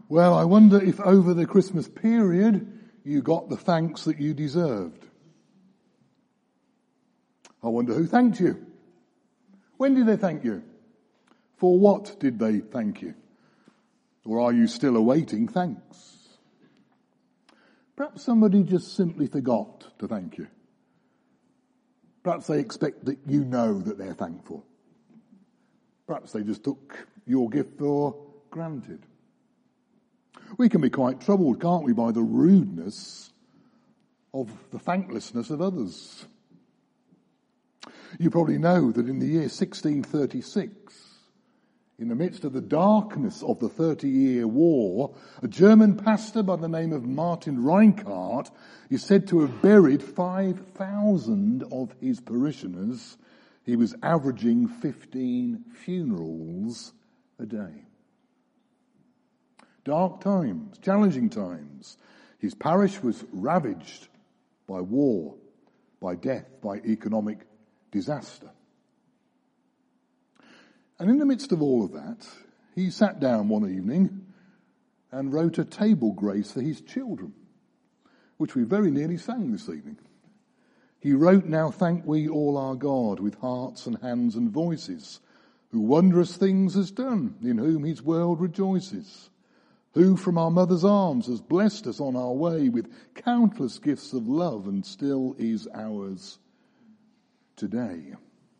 Well, I wonder if over the Christmas period you got the thanks that you deserved. I wonder who thanked you. When did they thank you? For what did they thank you? Or are you still awaiting thanks? Perhaps somebody just simply forgot to thank you. Perhaps they expect that you know that they're thankful. Perhaps they just took your gift for granted. We can be quite troubled, can't we, by the rudeness of the thanklessness of others. You probably know that in the year 1636, in the midst of the darkness of the 30-Year War, a German pastor by the name of Martin Reinhardt is said to have buried 5,000 of his parishioners. He was averaging 15 funerals a day. Dark times, challenging times. His parish was ravaged by war, by death, by economic disaster. And in the midst of all of that, he sat down one evening and wrote a table grace for his children, which we very nearly sang this evening. He wrote, "Now thank we all our God with hearts and hands and voices, who wondrous things has done, in whom his world rejoices, who from our mother's arms has blessed us on our way with countless gifts of love and still is ours today."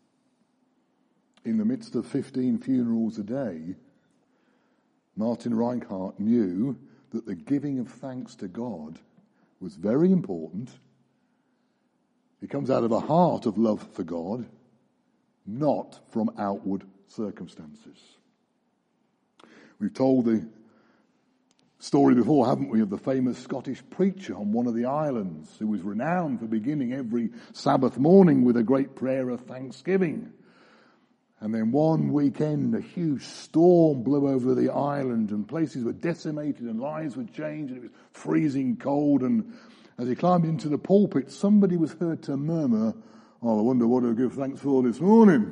In the midst of 15 funerals a day, Martin Reinhardt knew that the giving of thanks to God was very important. It comes out of a heart of love for God, not from outward circumstances. We've told the story before, haven't we, of the famous Scottish preacher on one of the islands who was renowned for beginning every Sabbath morning with a great prayer of thanksgiving. And then one weekend, a huge storm blew over the island and places were decimated and lives were changed and it was freezing cold. And as he climbed into the pulpit, somebody was heard to murmur, "Oh, I wonder what I'll give thanks for this morning."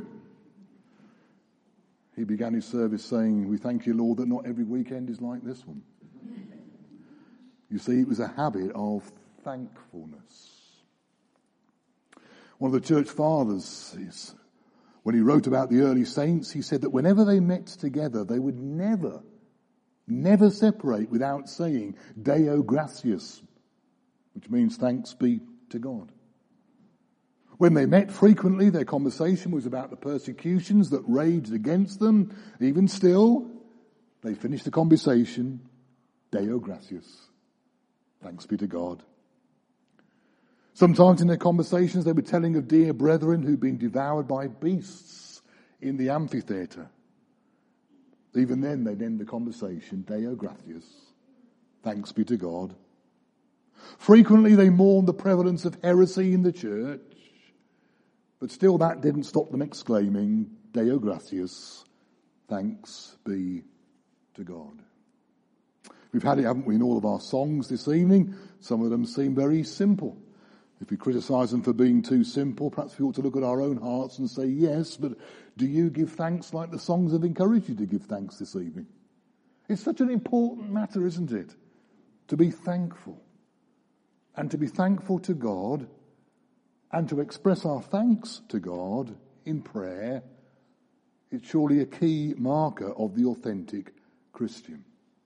He began his service saying, "We thank you, Lord, that not every weekend is like this one." You see, it was a habit of thankfulness. One of the church fathers, when he wrote about the early saints, he said that whenever they met together, they would never separate without saying Deo gratias, which means thanks be to God. When they met frequently, their conversation was about the persecutions that raged against them. Even still, they finished the conversation, Deo gratias, thanks be to God. Sometimes in their conversations they were telling of dear brethren who'd been devoured by beasts in the amphitheatre. Even then they'd end the conversation, Deo gratias, thanks be to God. Frequently they mourned the prevalence of heresy in the church, but still that didn't stop them exclaiming, Deo gratias, thanks be to God. We've had it, haven't we, in all of our songs this evening. Some of them seem very simple. If we criticise them for being too simple, perhaps we ought to look at our own hearts and say, yes, but do you give thanks like the songs have encouraged you to give thanks this evening? It's such an important matter, isn't it? To be thankful. And to be thankful to God and to express our thanks to God in prayer. It's surely a key marker of the authentic Christian.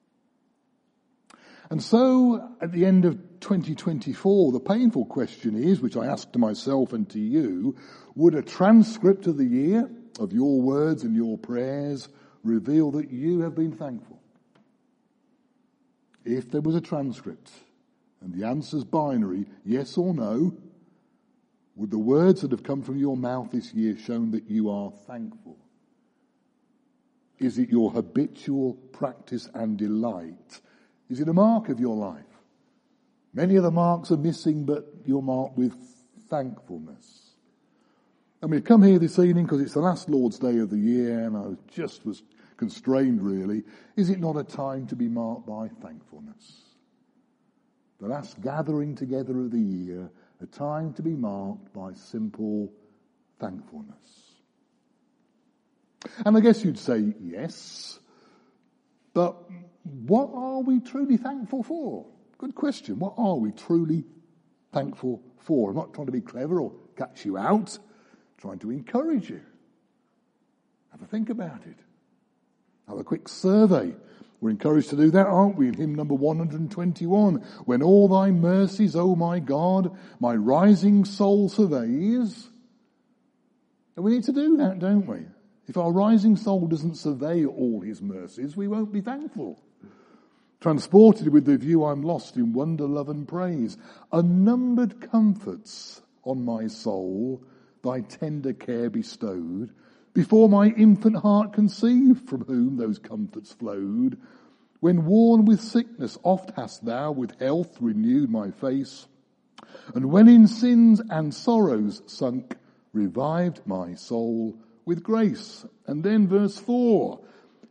And so, at the end of 2024, the painful question is, which I ask to myself and to you, would a transcript of the year, of your words and your prayers, reveal that you have been thankful? If there was a transcript, and the answer's binary, yes or no, would the words that have come from your mouth this year shown that you are thankful? Is it your habitual practice and delight? Is it a mark of your life? Many of the marks are missing, but you're marked with thankfulness. And we've come here this evening because it's the last Lord's Day of the year, and I was constrained really. Is it not a time to be marked by thankfulness? The last gathering together of the year, a time to be marked by simple thankfulness. And I guess you'd say yes, but what are we truly thankful for? Good question. What are we truly thankful for? I'm not trying to be clever or catch you out. I'm trying to encourage you. Have a think about it. Have a quick survey. We're encouraged to do that, aren't we? In hymn number 121. When all thy mercies, O my God, my rising soul surveys. And we need to do that, don't we? If our rising soul doesn't survey all his mercies, we won't be thankful. Transported with the view I'm lost in wonder, love and praise. Unnumbered comforts on my soul thy tender care bestowed. Before my infant heart conceived, from whom those comforts flowed. When worn with sickness, oft hast thou with health renewed my face. And when in sins and sorrows sunk, revived my soul with grace. And then verse 4,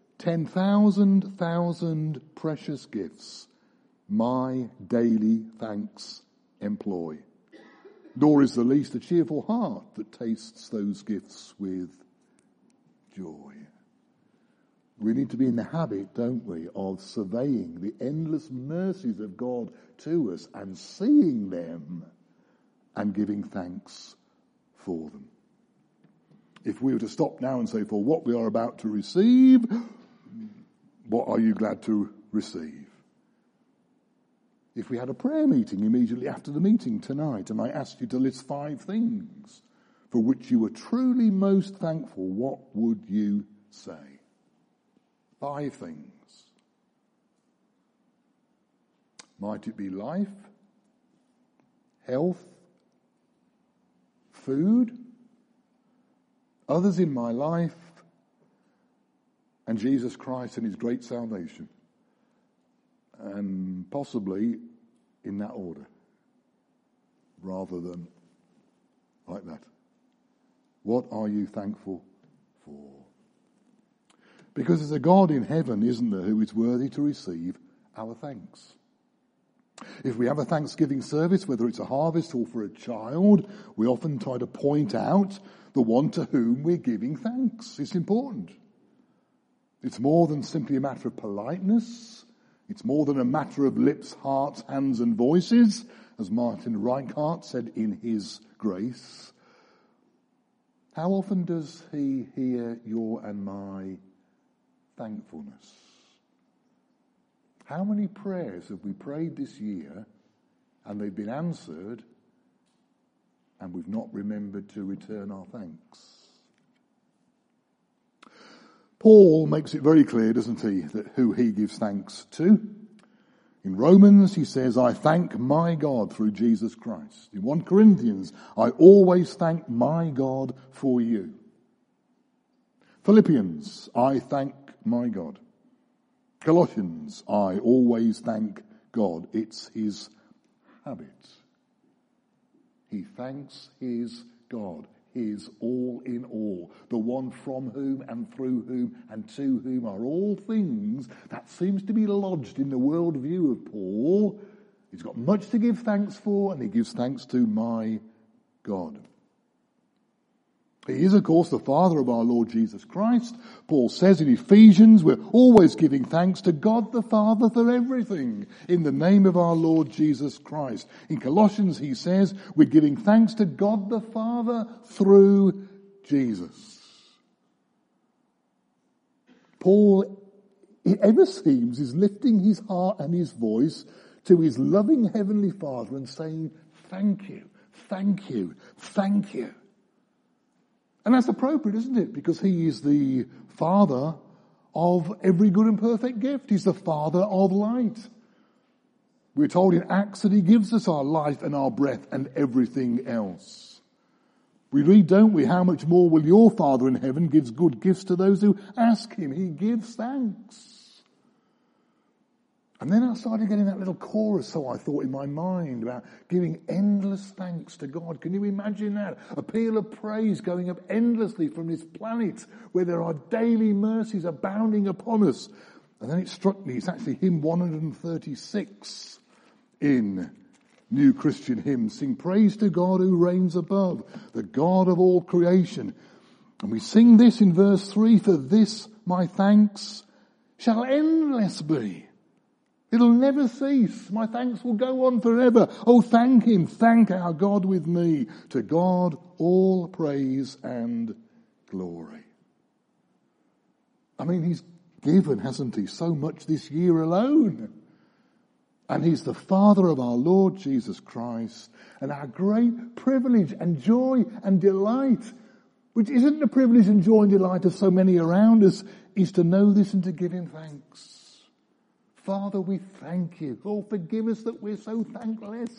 10,000 precious gifts my daily thanks employ. Nor is the least a cheerful heart that tastes those gifts with joy. We need to be in the habit, don't we, of surveying the endless mercies of God to us and seeing them and giving thanks for them. If we were to stop now and say, for what we are about to receive, what are you glad to receive? If we had a prayer meeting immediately after the meeting tonight and I asked you to list 5 things for which you were truly most thankful, what would you say? 5 things. Might it be life, health, food, others in my life, and Jesus Christ and his great salvation? And possibly in that order, rather than like that. What are you thankful for? Because there's a God in heaven, isn't there, who is worthy to receive our thanks. If we have a Thanksgiving service, whether it's a harvest or for a child, we often try to point out the one to whom we're giving thanks. It's important. It's more than simply a matter of politeness. It's more than a matter of lips, hearts, hands and voices, as Martin Reichhardt said in his Grace. How often does he hear your and my thankfulness? How many prayers have we prayed this year and they've been answered and we've not remembered to return our thanks? Paul makes it very clear, doesn't he, that who he gives thanks to. In Romans, he says, I thank my God through Jesus Christ. In 1 Corinthians, I always thank my God for you. Philippians, I thank my God. Colossians, I always thank God. It's his habit. He thanks his God, his all in all, the one from whom and through whom and to whom are all things. That seems to be lodged in the worldview of Paul. He's got much to give thanks for, and he gives thanks to my God. He is, of course, the Father of our Lord Jesus Christ. Paul says in Ephesians, we're always giving thanks to God the Father for everything in the name of our Lord Jesus Christ. In Colossians, he says, we're giving thanks to God the Father through Jesus. Paul, it ever seems, is lifting his heart and his voice to his loving Heavenly Father and saying, thank you, thank you, thank you. And that's appropriate, isn't it? Because he is the Father of every good and perfect gift. He's the Father of light. We're told in Acts that he gives us our life and our breath and everything else. We read, don't we, how much more will your Father in heaven gives good gifts to those who ask him? He gives thanks. And then I started getting that little chorus, so I thought in my mind, about giving endless thanks to God. Can you imagine that? A peal of praise going up endlessly from this planet where there are daily mercies abounding upon us. And then it struck me, it's actually hymn 136 in New Christian Hymns. Sing praise to God who reigns above, the God of all creation. And we sing this in verse 3, for this my thanks shall endless be. It'll never cease. My thanks will go on forever. Oh, thank him. Thank our God with me. To God all praise and glory. I mean, he's given, hasn't he, so much this year alone. And he's the Father of our Lord Jesus Christ. And our great privilege and joy and delight, which isn't the privilege and joy and delight of so many around us, is to know this and to give him thanks. Father, we thank you. Oh, forgive us that we're so thankless.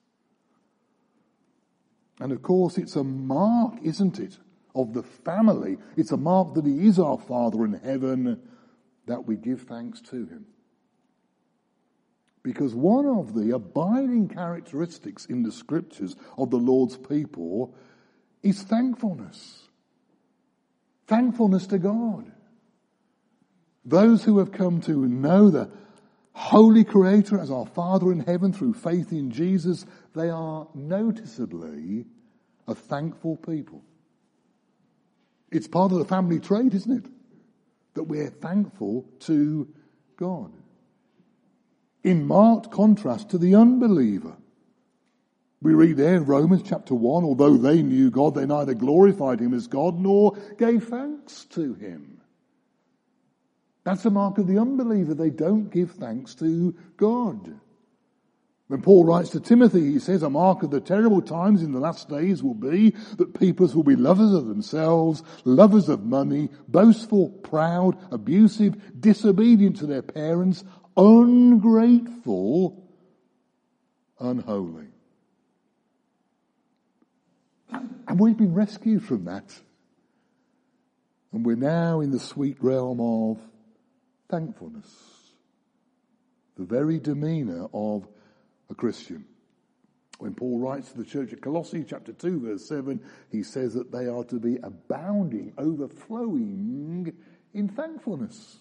And of course, it's a mark, isn't it, of the family. It's a mark that he is our Father in heaven, that we give thanks to him. Because one of the abiding characteristics in the scriptures of the Lord's people is thankfulness. Thankfulness to God. Those who have come to know the Holy Creator as our Father in heaven through faith in Jesus, they are noticeably a thankful people. It's part of the family trait, isn't it? That we're thankful to God. In marked contrast to the unbeliever. We read there in Romans chapter 1, although they knew God, they neither glorified him as God nor gave thanks to him. That's a mark of the unbeliever. They don't give thanks to God. When Paul writes to Timothy, he says, a mark of the terrible times in the last days will be that peoples will be lovers of themselves, lovers of money, boastful, proud, abusive, disobedient to their parents, ungrateful, unholy. And we've been rescued from that. And we're now in the sweet realm of thankfulness. The very demeanour of a Christian. When Paul writes to the church at Colossae chapter 2 verse 7, he says that they are to be abounding, overflowing in thankfulness.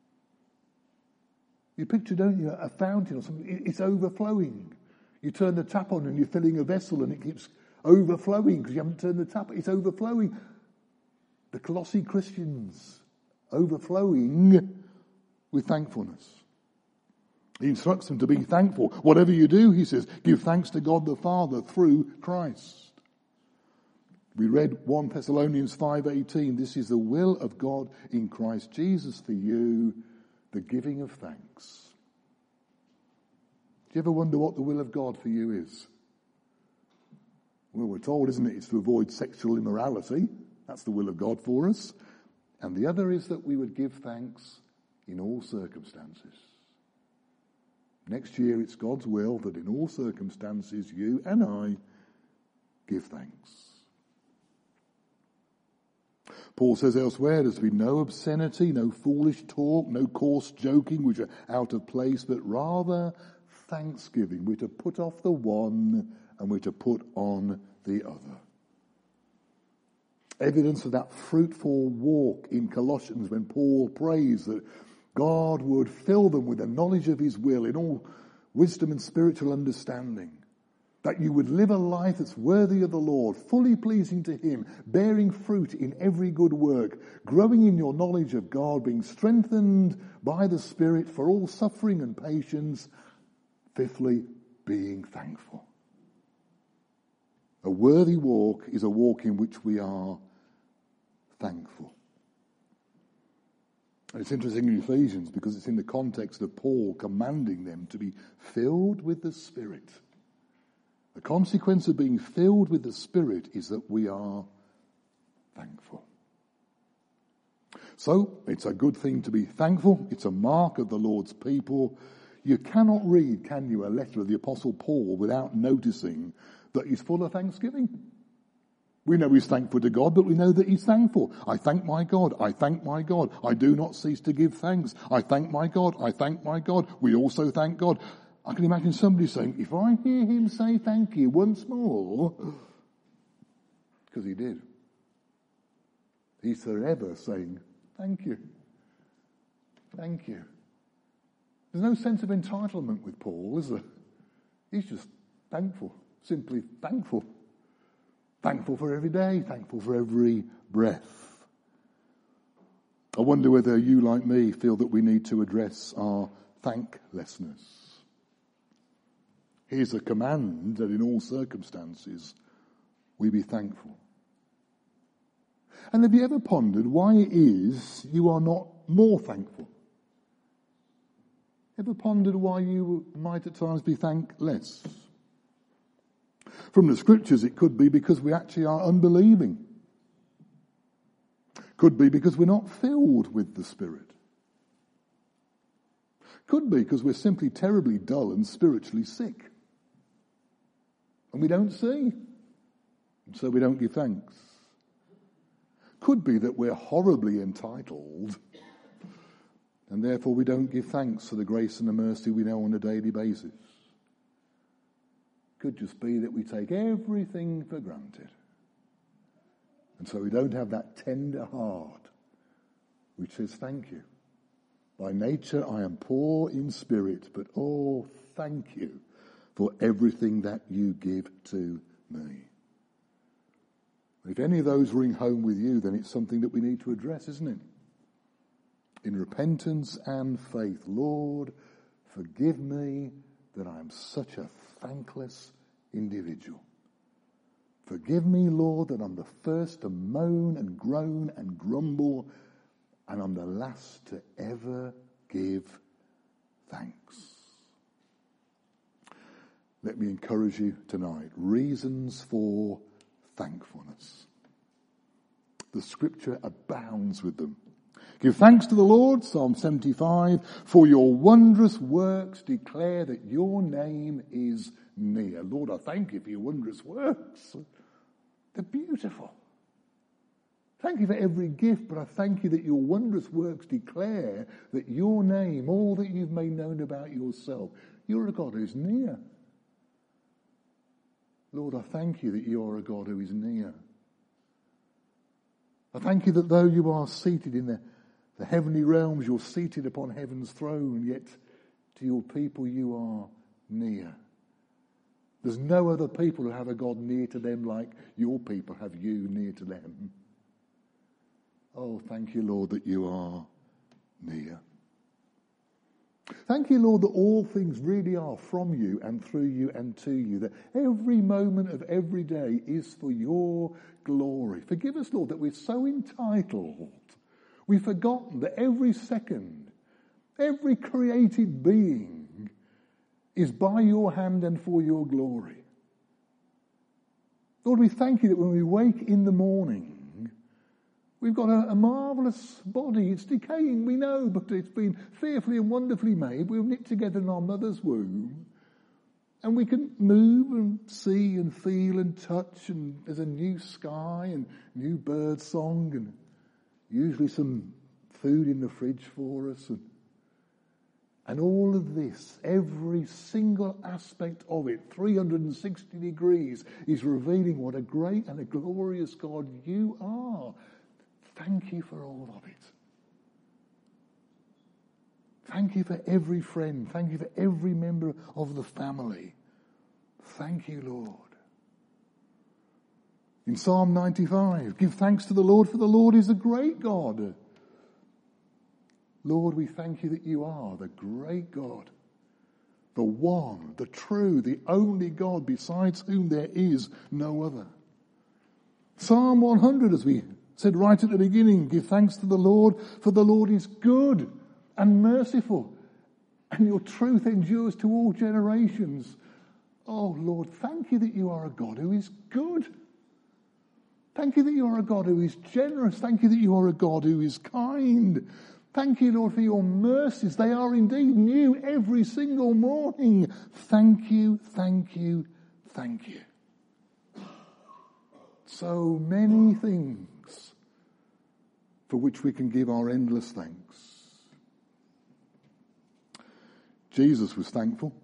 You picture, don't you, a fountain or something, it's overflowing. You turn the tap on and you're filling a vessel and it keeps overflowing because you haven't turned the tap, it's overflowing. The Colossae Christians, overflowing with thankfulness. He instructs them to be thankful. Whatever you do, he says, give thanks to God the Father through Christ. We read 1 Thessalonians 5:18. This is the will of God in Christ Jesus for you, the giving of thanks. Do you ever wonder what the will of God for you is? Well, we're told, isn't it, it's to avoid sexual immorality. That's the will of God for us. And the other is that we would give thanks in all circumstances. Next year it's God's will that in all circumstances you and I give thanks. Paul says elsewhere, there's to be no obscenity, no foolish talk, no coarse joking which are out of place, but rather thanksgiving. We're to put off the one and we're to put on the other. Evidence of that fruitful walk in Colossians when Paul prays that God would fill them with the knowledge of his will in all wisdom and spiritual understanding. That you would live a life that's worthy of the Lord, fully pleasing to him, bearing fruit in every good work, growing in your knowledge of God, being strengthened by the Spirit for all suffering and patience. Fifthly, being thankful. A worthy walk is a walk in which we are thankful. And it's interesting in Ephesians because it's in the context of Paul commanding them to be filled with the Spirit. The consequence of being filled with the Spirit is that we are thankful. So, it's a good thing to be thankful. It's a mark of the Lord's people. You cannot read, can you, a letter of the Apostle Paul without noticing that he's full of thanksgiving. We know he's thankful to God, but we know that he's thankful. I thank my God. I thank my God. I do not cease to give thanks. I thank my God. I thank my God. We also thank God. I can imagine somebody saying, if I hear him say thank you once more, because he did. He's forever saying, thank you. Thank you. There's no sense of entitlement with Paul, is there? He's just thankful. Simply thankful. Thankful for every day, thankful for every breath. I wonder whether you, like me, feel that we need to address our thanklessness. Here's a command that in all circumstances we be thankful. And have you ever pondered why it is you are not more thankful? Ever pondered why you might at times be thankless? From the scriptures, it could be because we actually are unbelieving. Could be because we're not filled with the Spirit. Could be because we're simply terribly dull and spiritually sick. And we don't see. And so we don't give thanks. Could be that we're horribly entitled, and therefore we don't give thanks for the grace and the mercy we know on a daily basis. Could just be that we take everything for granted. And so we don't have that tender heart which says, thank you. By nature I am poor in spirit, but oh, thank you for everything that you give to me. If any of those ring home with you, then it's something that we need to address, isn't it? In repentance and faith. Lord, forgive me that I am such a thankless individual. Forgive me, Lord, that I'm the first to moan and groan and grumble, and I'm the last to ever give thanks. Let me encourage you tonight. Reasons for thankfulness. The scripture abounds with them. Give thanks to the Lord, Psalm 75, for your wondrous works declare that your name is near. Lord, I thank you for your wondrous works. They're beautiful. Thank you for every gift, but I thank you that your wondrous works declare that your name, all that you've made known about yourself, you're a God who's near. Lord, I thank you that you are a God who is near. I thank you that though you are seated in the heavenly realms, you're seated upon heaven's throne, yet to your people you are near. There's no other people who have a God near to them like your people have you near to them. Oh, thank you, Lord, that you are near. Thank you, Lord, that all things really are from you and through you and to you, that every moment of every day is for your glory. Forgive us, Lord, that we're so entitled. We've forgotten that every second, every created being is by your hand and for your glory. Lord, we thank you that when we wake in the morning, we've got a marvellous body. It's decaying, we know, but it's been fearfully and wonderfully made. We were knit together in our mother's womb. And we can move and see and feel and touch, and there's a new sky and new bird song and usually some food in the fridge for us. And all of this, every single aspect of it, 360 degrees, is revealing what a great and a glorious God you are. Thank you for all of it. Thank you for every friend. Thank you for every member of the family. Thank you, Lord. In Psalm 95, give thanks to the Lord, for the Lord is a great God. Lord, we thank you that you are the great God, the one, the true, the only God besides whom there is no other. Psalm 100, as we said right at the beginning, give thanks to the Lord, for the Lord is good and merciful, and your truth endures to all generations. Oh, Lord, thank you that you are a God who is good. Thank you that you are a God who is generous. Thank you that you are a God who is kind. Thank you, Lord, for your mercies. They are indeed new every single morning. Thank you, thank you, thank you. So many things for which we can give our endless thanks. Jesus was thankful.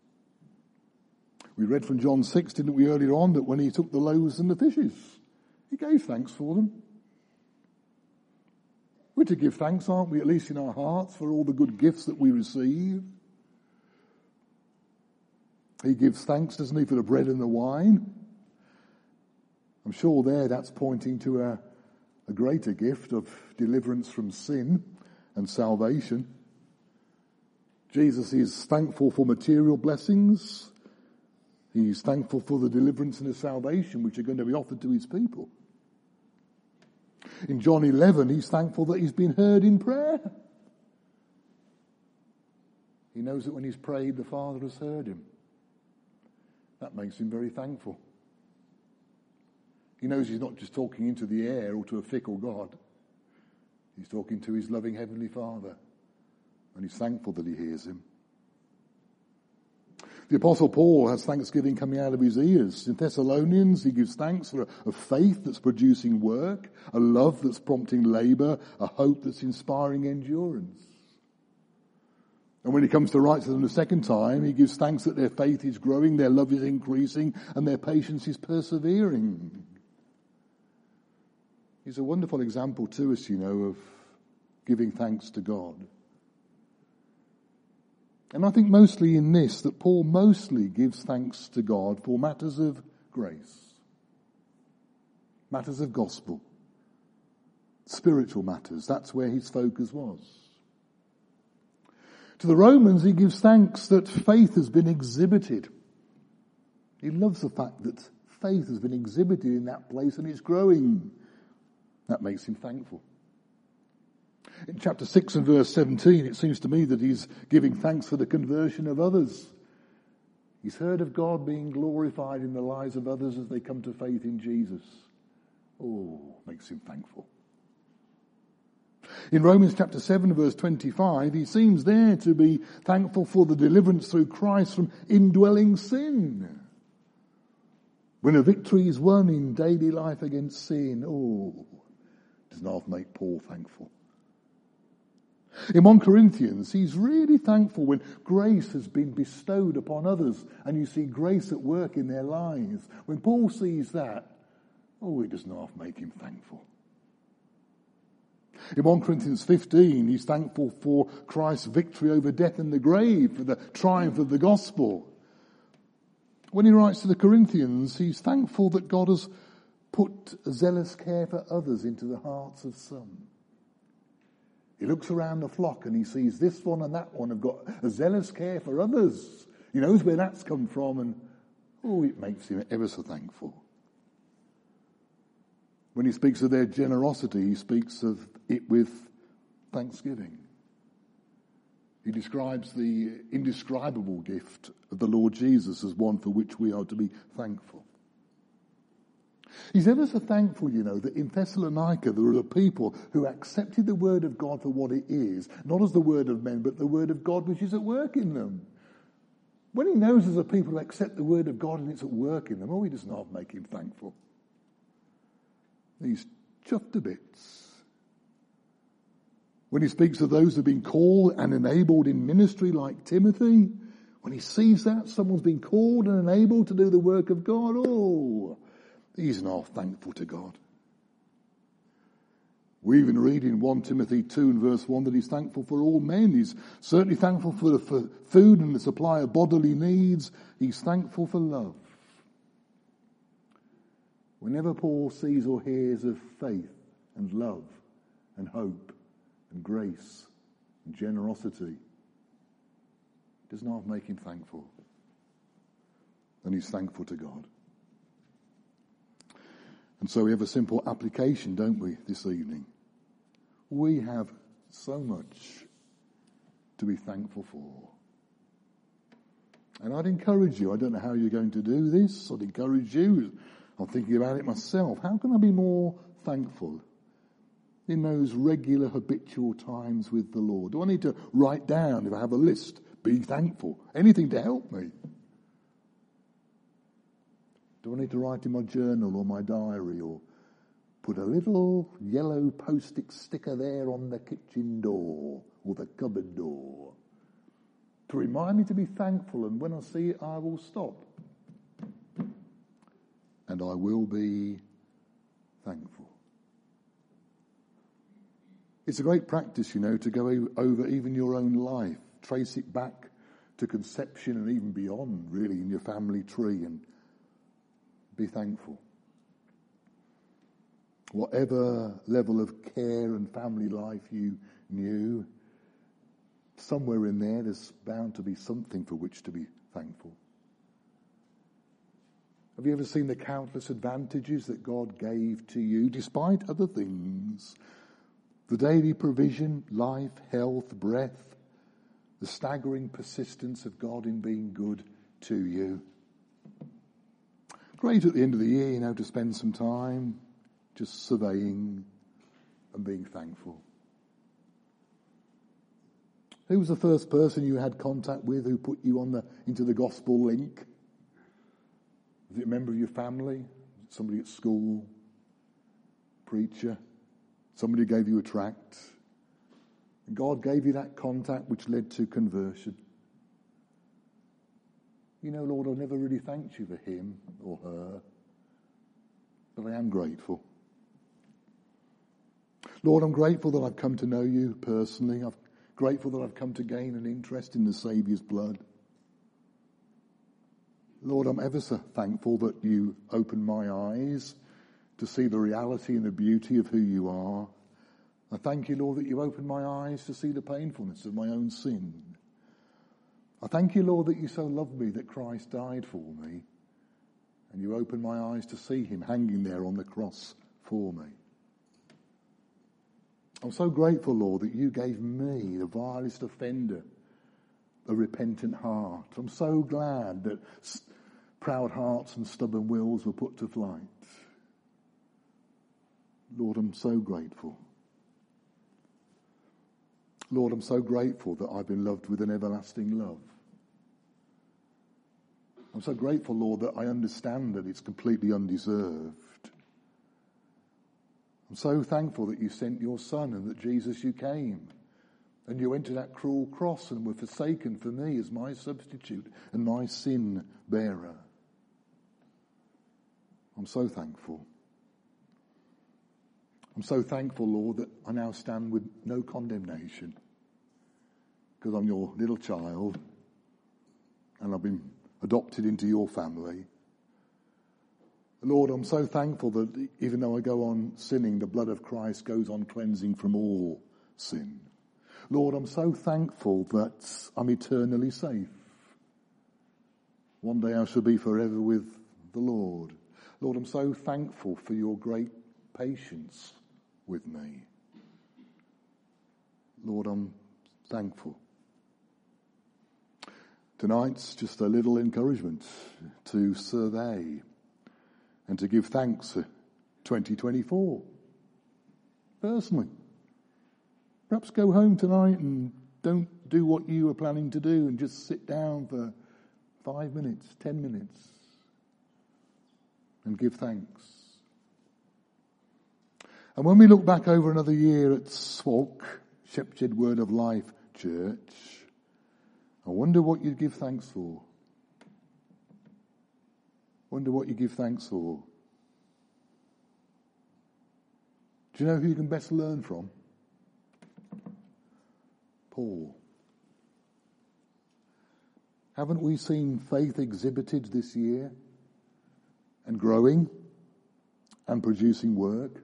We read from John 6, didn't we, earlier on, that when he took the loaves and the fishes, he gave thanks for them. We're to give thanks, aren't we, at least in our hearts, for all the good gifts that we receive. He gives thanks, doesn't he, for the bread and the wine? I'm sure that's pointing to a greater gift of deliverance from sin and salvation. Jesus is thankful for material blessings. He's thankful for the deliverance and the salvation which are going to be offered to his people. In John 11, he's thankful that he's been heard in prayer. He knows that when he's prayed, the Father has heard him. That makes him very thankful. He knows he's not just talking into the air or to a fickle God. He's talking to his loving Heavenly Father. And he's thankful that he hears him. The Apostle Paul has thanksgiving coming out of his ears. In Thessalonians, he gives thanks for a faith that's producing work, a love that's prompting labour, a hope that's inspiring endurance. And when he comes to write to them the second time, he gives thanks that their faith is growing, their love is increasing, and their patience is persevering. He's a wonderful example to us, of giving thanks to God. And I think mostly in this, that Paul mostly gives thanks to God for matters of grace, matters of gospel, spiritual matters. That's where his focus was. To the Romans, he gives thanks that faith has been exhibited. He loves the fact that faith has been exhibited in that place and it's growing. That makes him thankful. In chapter 6 and verse 17, it seems to me that he's giving thanks for the conversion of others. He's heard of God being glorified in the lives of others as they come to faith in Jesus. Oh, makes him thankful. In Romans chapter 7 verse 25, he seems there to be thankful for the deliverance through Christ from indwelling sin. When a victory is won in daily life against sin, does not make Paul thankful. In 1 Corinthians, he's really thankful when grace has been bestowed upon others and you see grace at work in their lives. When Paul sees that, it does not make him thankful. In 1 Corinthians 15, he's thankful for Christ's victory over death and the grave, for the triumph of the gospel. When he writes to the Corinthians, he's thankful that God has put a zealous care for others into the hearts of some. He looks around the flock and he sees this one and that one have got a zealous care for others. He knows where that's come from and, it makes him ever so thankful. When he speaks of their generosity, he speaks of it with thanksgiving. He describes the indescribable gift of the Lord Jesus as one for which we are to be thankful. He's ever so thankful, that in Thessalonica there are people who accepted the word of God for what it is, not as the word of men, but the word of God which is at work in them. When he knows there's a people who accept the word of God and it's at work in them, he does not make him thankful. He's chuffed to bits. When he speaks of those who have been called and enabled in ministry like Timothy, when he sees that someone's been called and enabled to do the work of God, he's not thankful to God. We even read in 1 Timothy 2 and verse 1 that he's thankful for all men. He's certainly thankful for food and the supply of bodily needs. He's thankful for love. Whenever Paul sees or hears of faith and love and hope and grace and generosity, it does not make him thankful. And he's thankful to God. And so we have a simple application, don't we, this evening? We have so much to be thankful for. And I'd encourage you, I don't know how you're going to do this, I'd encourage you, I'm thinking about it myself, how can I be more thankful in those regular habitual times with the Lord? Do I need to write down, if I have a list, be thankful, anything to help me? Do I need to write in my journal or my diary or put a little yellow post-it sticker there on the kitchen door or the cupboard door to remind me to be thankful, and when I see it I will stop and I will be thankful. It's a great practice, to go over even your own life, trace it back to conception and even beyond, really, in your family tree, and be thankful. whatever level of care and family life you knew, somewhere in there's bound to be something for which to be thankful. Have you ever seen the countless advantages that God gave to you, despite other things? The daily provision, life, health, breath, the staggering persistence of God in being good to you. Great at the end of the year, to spend some time just surveying and being thankful. Who was the first person you had contact with who put you into the gospel link? Was it a member of your family? Somebody at school? Preacher? Somebody who gave you a tract? And God gave you that contact which led to conversion. Lord, I've never really thanked you for him or her, but I am grateful. Lord, I'm grateful that I've come to know you personally. I'm grateful that I've come to gain an interest in the Saviour's blood. Lord, I'm ever so thankful that you opened my eyes to see the reality and the beauty of who you are. I thank you, Lord, that you opened my eyes to see the painfulness of my own sin. I thank you, Lord, that you so loved me that Christ died for me, and you opened my eyes to see him hanging there on the cross for me. I'm so grateful, Lord, that you gave me, the vilest offender, a repentant heart. I'm so glad that proud hearts and stubborn wills were put to flight. Lord, I'm so grateful. Lord, I'm so grateful that I've been loved with an everlasting love. I'm so grateful, Lord, that I understand that it's completely undeserved. I'm so thankful that you sent your Son and that, Jesus, you came and you went to that cruel cross and were forsaken for me as my substitute and my sin bearer. I'm so thankful. I'm so thankful, Lord, that I now stand with no condemnation because I'm your little child and I've been adopted into your family. Lord, I'm so thankful that even though I go on sinning, the blood of Christ goes on cleansing from all sin. Lord, I'm so thankful that I'm eternally safe. One day I shall be forever with the Lord. Lord, I'm so thankful for your great patience with me. Lord, I'm thankful. Tonight's just a little encouragement to survey and to give thanks for 2024. Personally. Perhaps go home tonight and don't do what you were planning to do and just sit down for 5 minutes, 10 minutes and give thanks. And when we look back over another year at Swank, Shepshed Word of Life Church, I wonder what you'd give thanks for. Wonder what you give thanks for. Do you know who you can best learn from? Paul. Haven't we seen faith exhibited this year and growing and producing work?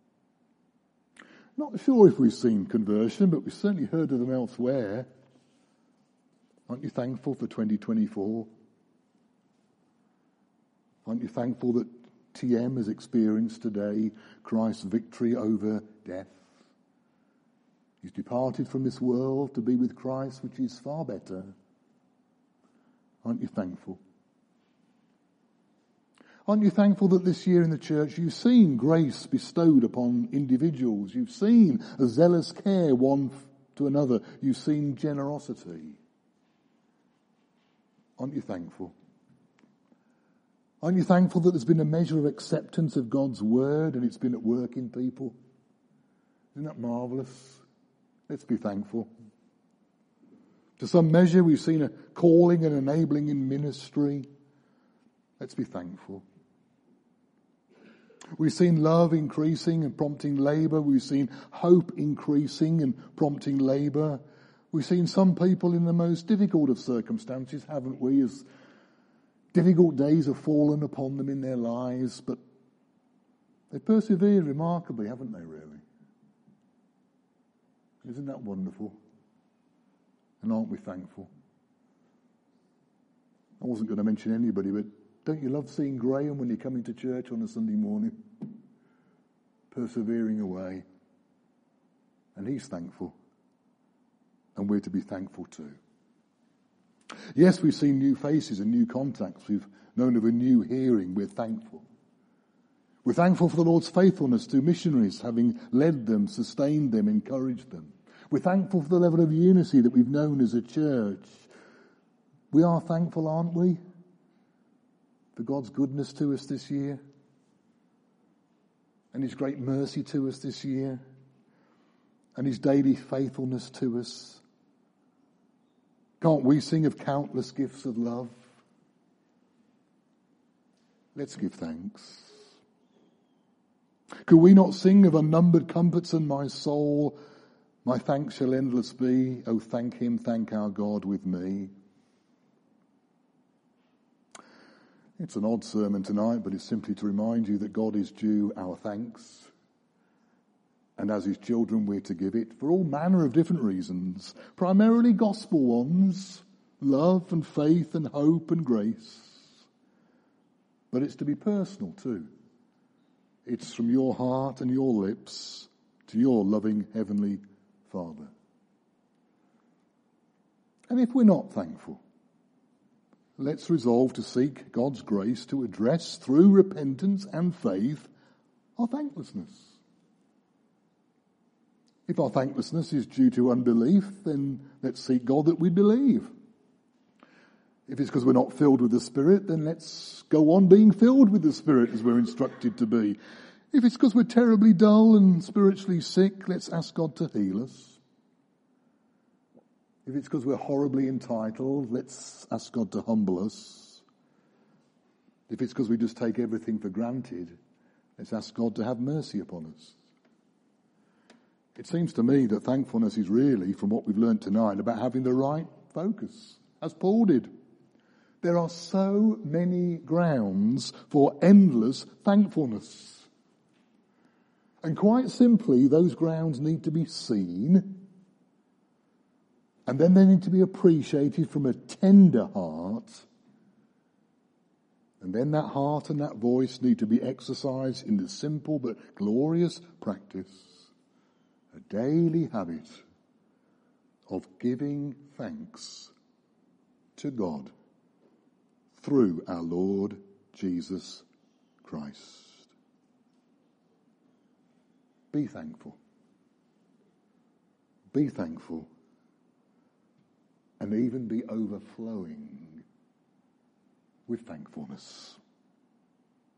Not sure if we've seen conversion, but we've certainly heard of them elsewhere. Aren't you thankful for 2024? Aren't you thankful that TM has experienced today Christ's victory over death? He's departed from this world to be with Christ, which is far better. Aren't you thankful? Aren't you thankful that this year in the church you've seen grace bestowed upon individuals? You've seen a zealous care one to another. You've seen generosity. Aren't you thankful? Aren't you thankful that there's been a measure of acceptance of God's word and it's been at work in people? Isn't that marvellous? Let's be thankful. To some measure, we've seen a calling and enabling in ministry. Let's be thankful. We've seen love increasing and prompting labour. We've seen hope increasing and prompting labour. We've seen some people in the most difficult of circumstances, haven't we, as difficult days have fallen upon them in their lives, but They've persevered remarkably, haven't they, really? Isn't that wonderful? And aren't we thankful? I wasn't going to mention anybody, but don't you love seeing Graham when you come into church on a Sunday morning? Persevering away. And he's thankful. And we're to be thankful too. Yes, we've seen new faces and new contacts. We've known of a new hearing. We're thankful. We're thankful for the Lord's faithfulness to missionaries, having led them, sustained them, encouraged them. We're thankful for the level of unity that we've known as a church. We are thankful, aren't we, for God's goodness to us this year and his great mercy to us this year and his daily faithfulness to us. Can't we sing of countless gifts of love? Let's give thanks. Could we not sing of unnumbered comforts in my soul? My thanks shall endless be. Oh, thank him, thank our God with me. It's an odd sermon tonight, but it's simply to remind you that God is due our thanks. And as his children, we're to give it for all manner of different reasons, primarily gospel ones, love and faith and hope and grace. But it's to be personal too. It's from your heart and your lips to your loving heavenly Father. And if we're not thankful, let's resolve to seek God's grace to address through repentance and faith our thanklessness. If our thanklessness is due to unbelief, then let's seek God that we believe. If it's because we're not filled with the Spirit, then let's go on being filled with the Spirit as we're instructed to be. If it's because we're terribly dull and spiritually sick, let's ask God to heal us. If it's because we're horribly entitled, let's ask God to humble us. If it's because we just take everything for granted, let's ask God to have mercy upon us. It seems to me that thankfulness is really, from what we've learned tonight, about having the right focus, as Paul did. There are so many grounds for endless thankfulness. And quite simply, those grounds need to be seen, and then they need to be appreciated from a tender heart, and then that heart and that voice need to be exercised in the simple but glorious practice, a daily habit of giving thanks to God through our Lord Jesus Christ. Be thankful. Be thankful. And even be overflowing with thankfulness.